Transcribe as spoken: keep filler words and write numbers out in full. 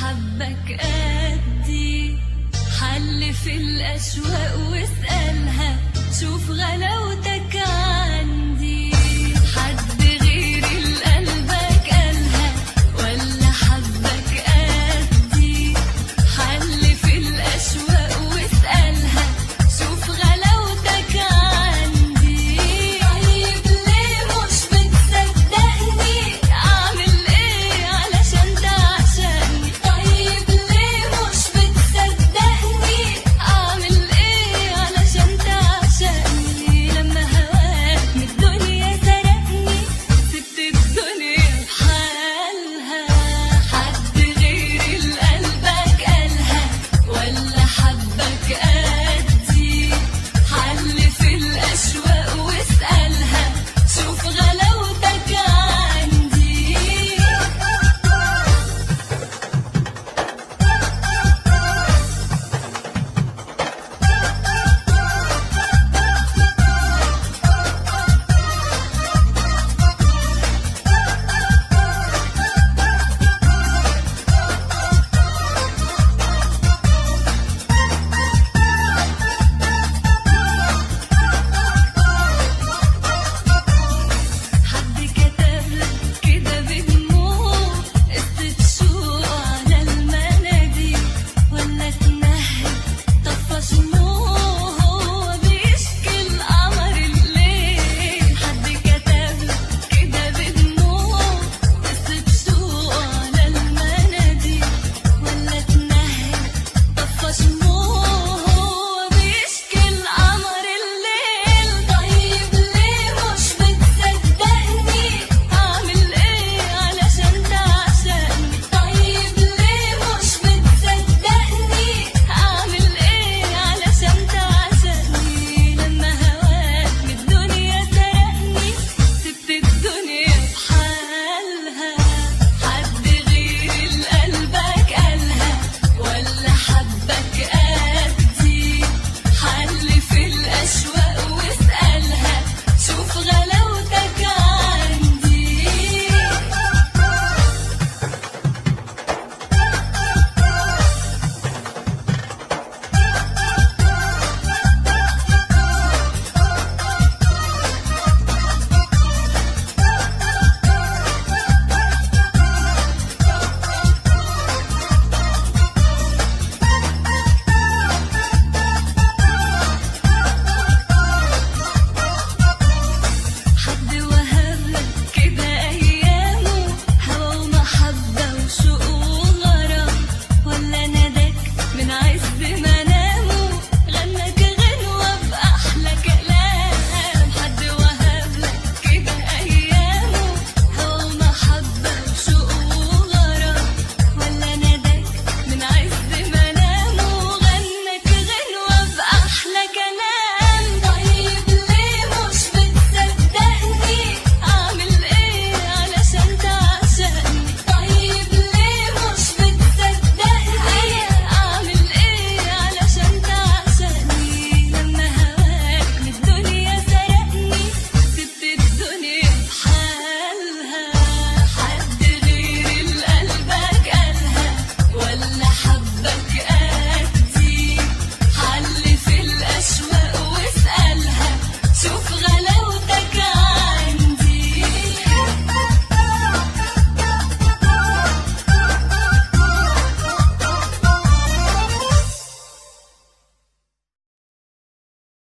حبك قدي، حل في الأشواق واسألها، شوف غلاوتك عندي. حد غيري لقلبك قالها ولا حبك قدي، حل في الأشواق واسألها، شوف غلاوتك عندي. طيب ليه مش بتصدقني؟ أعمل إيه علشان تعشقني؟ طيب ليه مش بتصدقني؟ أعمل إيه علشان تعشقني؟ لما هواك من الدنيا سرقني، سبت الدنيا بحالها. حد غيري لقلبك قالها ولا حبك قدي، حل في الأشواق واسألها، شوف غلاوتك عندي. حد كتبلك كده بدموع، قصة شوق على المناديل، ولا اتنهد طفى شموع هو بيشكي القمر الليل. حد كتبلك كده بدموع، قصة شوق على المناديل، ولا اتنهد طفى شموع هو بيشكي القمر الليل. طيب ليه مش بتصدقني؟ أعمل إيه علشان تعشقني؟ طيب ليه مش بتصدقني؟ أعمل إيه علشان تعشقني؟ لما هواك من الدنيا سرقني، سبت الدنيا بحالها. حد غيري لقلبك قالها ولا حبك قال